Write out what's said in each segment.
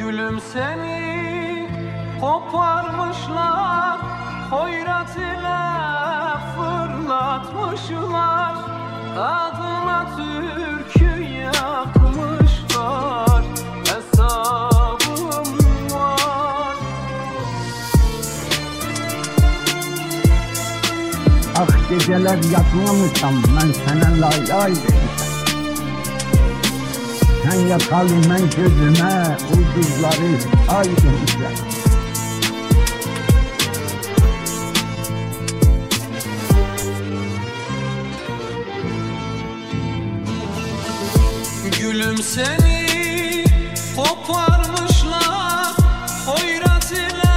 Gülüm seni koparmışlar, hoyrat ile fırlatmışlar, adına türkü yakmışlar, hesabım var. Ah geceler yatmamışam, ben sana lay lay demişəm. Sen yakalı mən gözüme ulduzları ay demişəm. Gülüm seni koparmışlar, hoyrat ile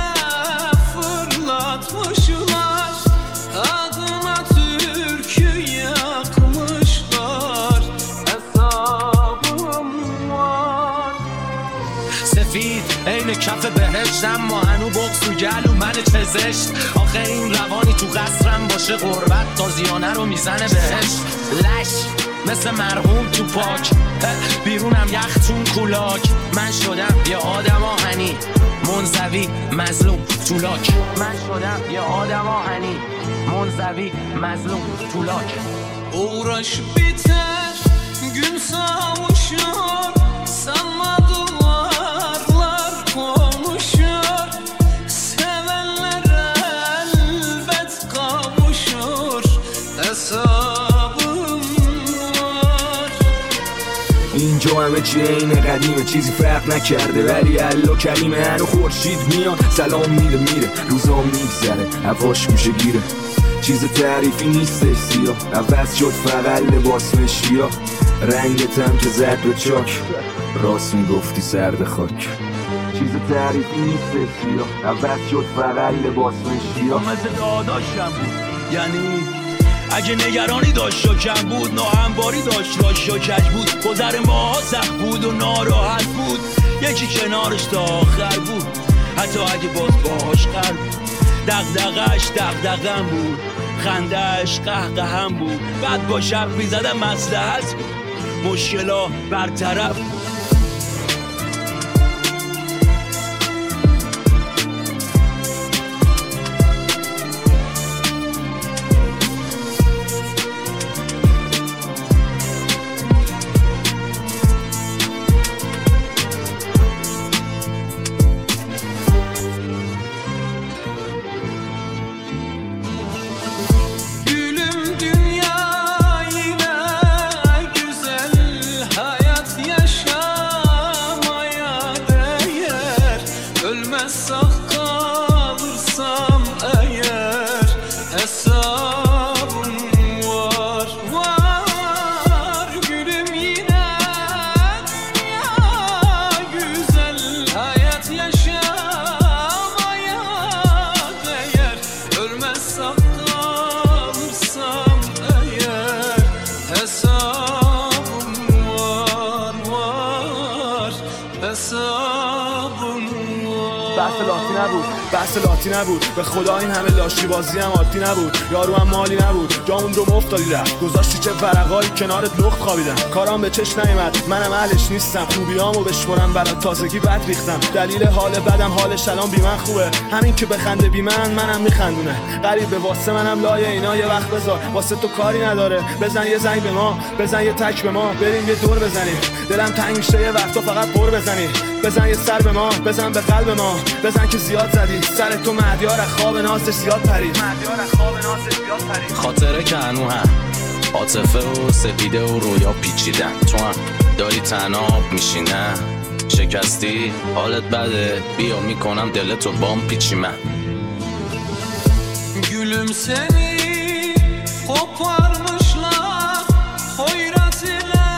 fırlatmışlar, adına türkü yakmışlar, hesabım var. سفید عین کف بهشتم ما هنو بغض تو گلو من چزشت آخه این روانی تو قصرم باشه غربت تازیانه رو میزنه بهش لش مثل مرحوم تو پاک بیرونم یختون کولاک من شدم یه آدم آهنی منزوی مظلوم تولاک من شدم یه آدم آهنی منزوی مظلوم تولاک Uğraş biter, gün savuşur, sanma duvarlar konuşur, sevenler elbet kavuşur, hesabım var. اینجا همه چی عین قدیمه، چیزی فرق نکرده ولی الا کریمه. هنو خورشید میاد سلام میده میره، روزا میگذره هواش گوشه گیره، چیز تعریفی نیستش سیاه، عوض شد فقط لباس مشکیا، رنگتم که زد به چاک، راست میگفتی سرد خاک. چیز تعریفی نیستش سیاه، عوض شد فقط لباس مشکیا. مثل داداشم بود، یعنی اگه نگرانی داشت شکم بود، ناهمواری داشت راش و کج بود، گذر ماها سخت بود و ناراحت بود، یکی کنارش تا آخر بود، حتی اگه باز باهاش قرار بود. دغدغش دغدغم بود، خندهش قهقهم بود، بعد با شب میزدم مصلحت بود، مشکلا برطرف بود. Sağ kalırsam eğer hesabım var, var. Gülüm yine dünya güzel, hayat yaşamaya değer. Ölmez sağ kalırsam eğer hesabım var, var. Hesabım بحث لاتی نبود، بحث لاتی نبود، به خدا این همه لاشی بازی هم عادی نبود، یارو هم مالی نبود، جامون رو مفتادی رفت، گذاشتی چه ورقایی کنارت لخت خوابیدم، کارام به چش نیومد، منم اهلش نیستم، خوبیامو بشمرم برات تازگی بد ریختم، دلیل حال بدم حالش الان بی من خوبه، همین که بخنده بی منم میخندونه، غریبه واسه منم لایه اینا یه وقت بذار، واسه تو کاری نداره، بزن یه زنگ به ما، بزن یه تک به ما، بریم یه دور بزنیم، دلم تنگ میشه یه وقتا فقط پر بزنی، بزن یه سر به ما، بزن به قلب ما، بزن که زیاد زدی سر تو مهدیار خواب نازش زیاد پرید، خاطره که هنو هم عاطفه و سپیده و رویا پیچیدن، تو هم داری تنها میشینه، شکستی حالت بده، بیا میکنم دلتو بام پیچی من. Gülüm seni koparmışlar, hoyrat ile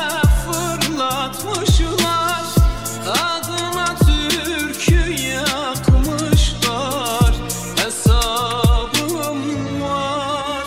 fırlatmışlar, adına türkü yakmışlar, hesabım var.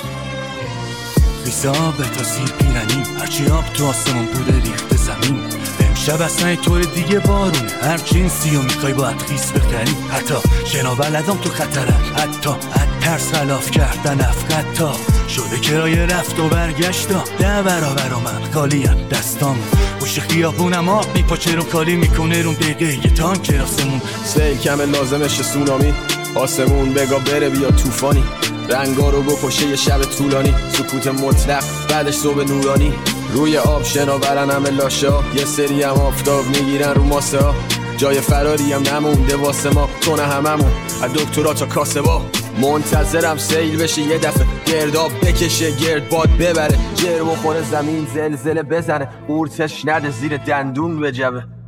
حساب تا سیر پیرنی، هرچی آب تو آسمون بوده ریخته زمین، امشب اصلا طور دیگه بارونه، هر جنسی رو میخوای باید خیس بخری، حتی شنا بلدم تو خطرم، حتی از ترس خلاف کردن افقد تا شده کرایه رفت و برگشتا 10 برابر من خالیم دستام پشت خیابونم آب میپاچه رو کالی میکنه رو دقیقه یه تانک آسمون سیل کمه لازمش سونامی آسمون بگا بره بیا طوفانی رنگا رو بکشه یه شب طولانی سکوت مطلق بعدش صبح نورانی روی آب شناورن همه لاشه ها یه سری هم آفتاب میگیرن رو ماسه ها جای فراری هم نمونده واسه ما تو نه هممون از دکترا تا کاسبا منتظرم سیل بشه یه دفعه گرداب بکشه گرد باد ببره جر بخوره زمین زلزله بزنه قورتش نده زیر دندون به جبه